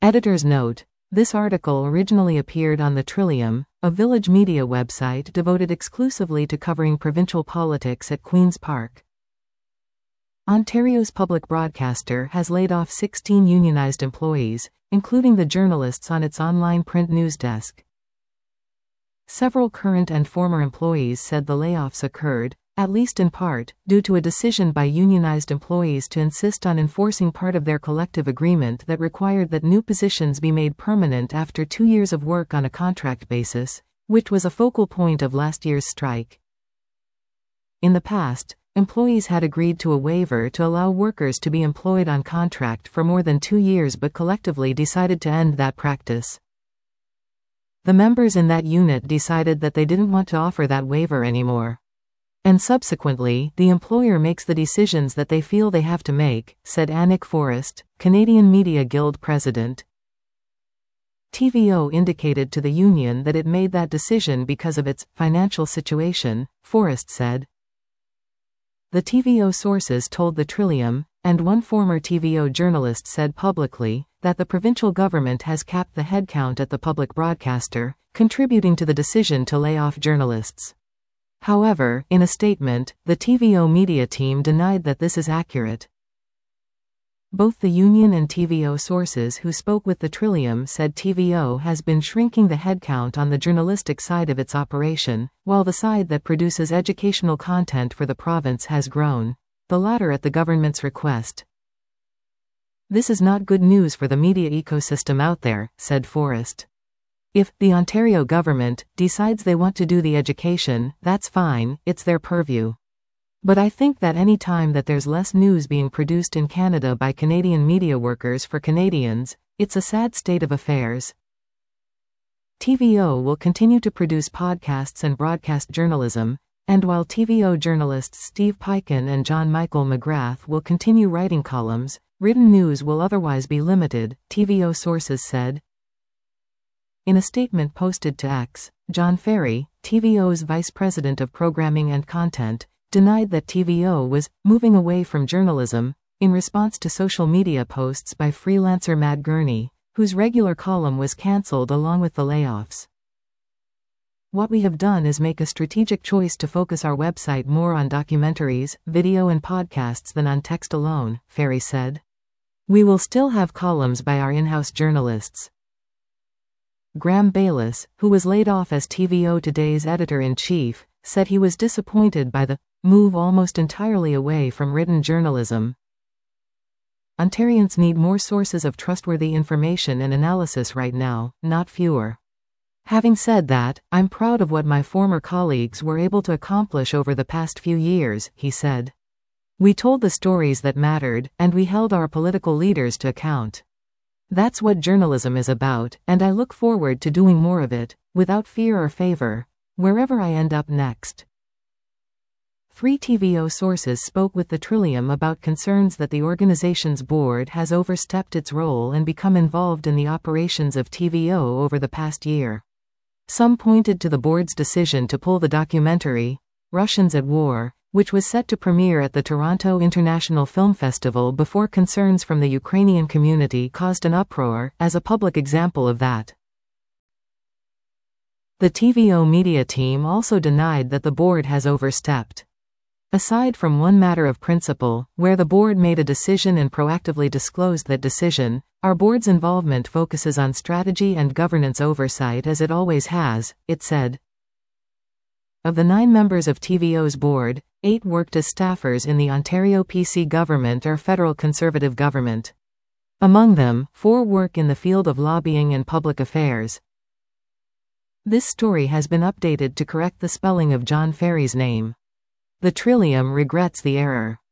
Editor's note: this article originally appeared on The Trillium, a village media website devoted exclusively to covering provincial politics at Queen's Park. Ontario's public broadcaster has laid off 16 unionized employees, including the journalists on its online print news desk. Several current and former employees said the layoffs occurred, at least in part, due to a decision by unionized employees to insist on enforcing part of their collective agreement that required that new positions be made permanent after 2 years of work on a contract basis, which was a focal point of last year's strike. In the past, employees had agreed to a waiver to allow workers to be employed on contract for more than 2 years but collectively decided to end that practice. The members in that unit decided that they didn't want to offer that waiver anymore. And subsequently, the employer makes the decisions that they feel they have to make, said Anik Forrest, Canadian Media Guild president. TVO indicated to the union that it made that decision because of its financial situation, Forrest said. The TVO sources told The Trillium, and one former TVO journalist said publicly, that the provincial government has capped the headcount at the public broadcaster, contributing to the decision to lay off journalists. However, in a statement, the TVO media team denied that this is accurate. Both the union and TVO sources who spoke with The Trillium said TVO has been shrinking the headcount on the journalistic side of its operation, while the side that produces educational content for the province has grown, the latter at the government's request. This is not good news for the media ecosystem out there, said Forrest. If the Ontario government decides they want to do the education, that's fine, it's their purview. But I think that any time that there's less news being produced in Canada by Canadian media workers for Canadians, it's a sad state of affairs. TVO will continue to produce podcasts and broadcast journalism, and while TVO journalists Steve Peiken and John Michael McGrath will continue writing columns, written news will otherwise be limited, TVO sources said. In a statement posted to X, John Ferry, TVO's vice president of programming and content, denied that TVO was moving away from journalism, in response to social media posts by freelancer Matt Gurney, whose regular column was cancelled along with the layoffs. What we have done is make a strategic choice to focus our website more on documentaries, video and podcasts than on text alone, Ferry said. We will still have columns by our in-house journalists. Graham Bayliss, who was laid off as TVO Today's editor-in-chief, said he was disappointed by the move almost entirely away from written journalism. Ontarians need more sources of trustworthy information and analysis right now, not fewer. Having said that, I'm proud of what my former colleagues were able to accomplish over the past few years, he said. We told the stories that mattered, and we held our political leaders to account. That's what journalism is about, and I look forward to doing more of it, without fear or favor, wherever I end up next. 3 TVO sources spoke with The Trillium about concerns that the organization's board has overstepped its role and become involved in the operations of TVO over the past year. Some pointed to the board's decision to pull the documentary, Russians at War, which was set to premiere at the Toronto International Film Festival before concerns from the Ukrainian community caused an uproar, as a public example of that. The TVO media team also denied that the board has overstepped. Aside from one matter of principle, where the board made a decision and proactively disclosed that decision, our board's involvement focuses on strategy and governance oversight as it always has, it said. Of the 9 members of TVO's board, 8 worked as staffers in the Ontario PC government or federal Conservative government. Among them, 4 work in the field of lobbying and public affairs. This story has been updated to correct the spelling of John Ferry's name. The Trillium regrets the error.